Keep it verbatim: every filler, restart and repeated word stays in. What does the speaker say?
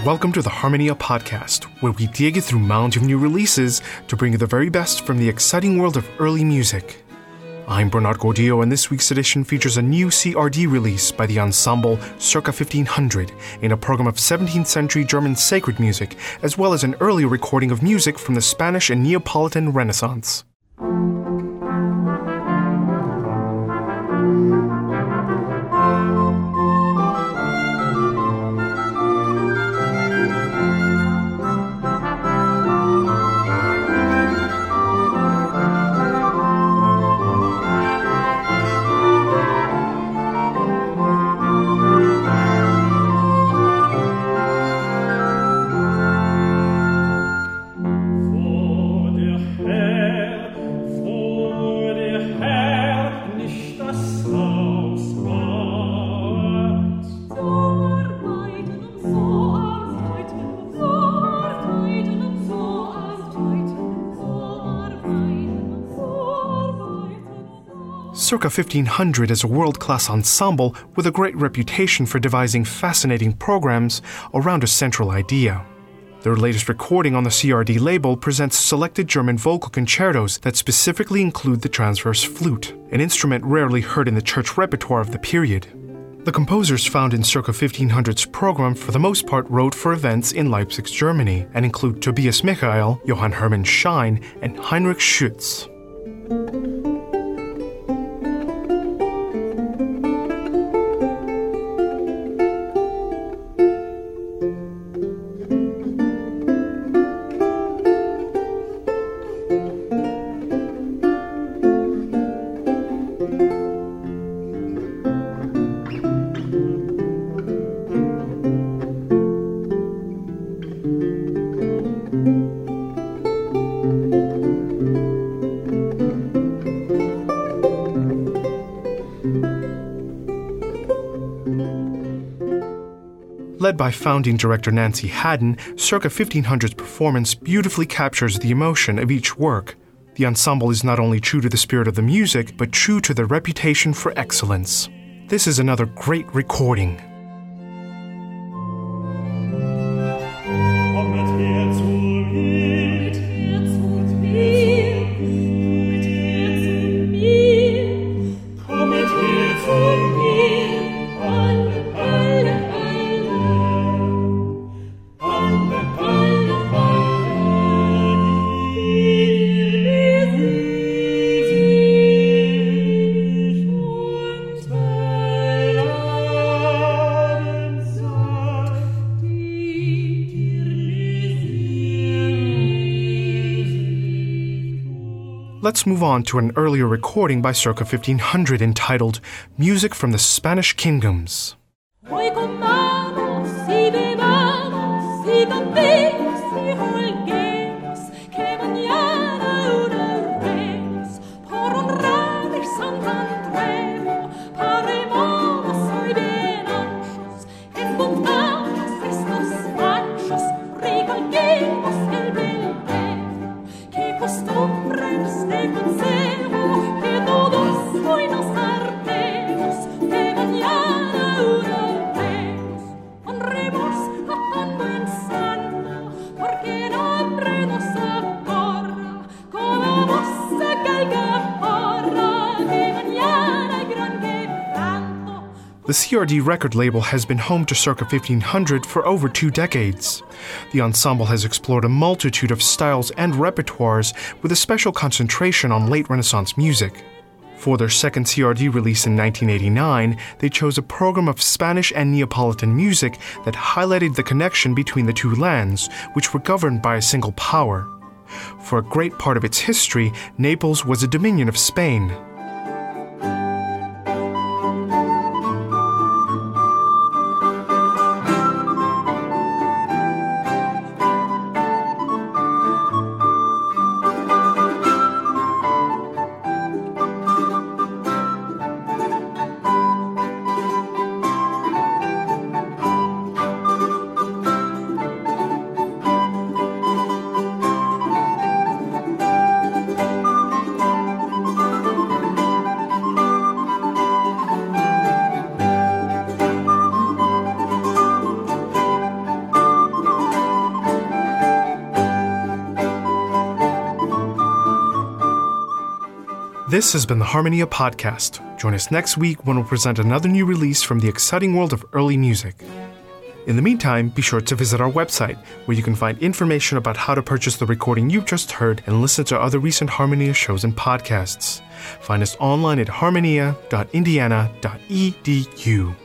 welcome to the Harmonia Podcast, where we dig through mounds of new releases to bring you the very best from the exciting world of early music. I'm Bernard Gordillo, and this week's edition features a new C R D release by the ensemble Circa fifteen hundred in a program of seventeenth century German sacred music, as well as an earlier recording of music from the Spanish and Neapolitan Renaissance. Circa fifteen hundred is a world-class ensemble with a great reputation for devising fascinating programs around a central idea. Their latest recording on the C R D label presents selected German vocal concertos that specifically include the transverse flute, an instrument rarely heard in the church repertoire of the period. The composers found in Circa fifteen hundred's program for the most part wrote for events in Leipzig, Germany, and include Tobias Michael, Johann Hermann Schein, and Heinrich Schütz. Led by founding director Nancy Haddon, Circa fifteen hundred's performance beautifully captures the emotion of each work. The ensemble is not only true to the spirit of the music, but true to their reputation for excellence. This is another great recording. Let's move on to an earlier recording by Circa fifteen hundred entitled Music from the Spanish Kingdoms. The C R D record label has been home to Circa fifteen hundred for over two decades. The ensemble has explored a multitude of styles and repertoires with a special concentration on late Renaissance music. For their second C R D release in nineteen eighty-nine, they chose a program of Spanish and Neapolitan music that highlighted the connection between the two lands, which were governed by a single power. For a great part of its history, Naples was a dominion of Spain. This has been the Harmonia Podcast. Join us next week when we'll present another new release from the exciting world of early music. In the meantime, be sure to visit our website, where you can find information about how to purchase the recording you just heard and listen to other recent Harmonia shows and podcasts. Find us online at harmonia dot indiana dot e d u.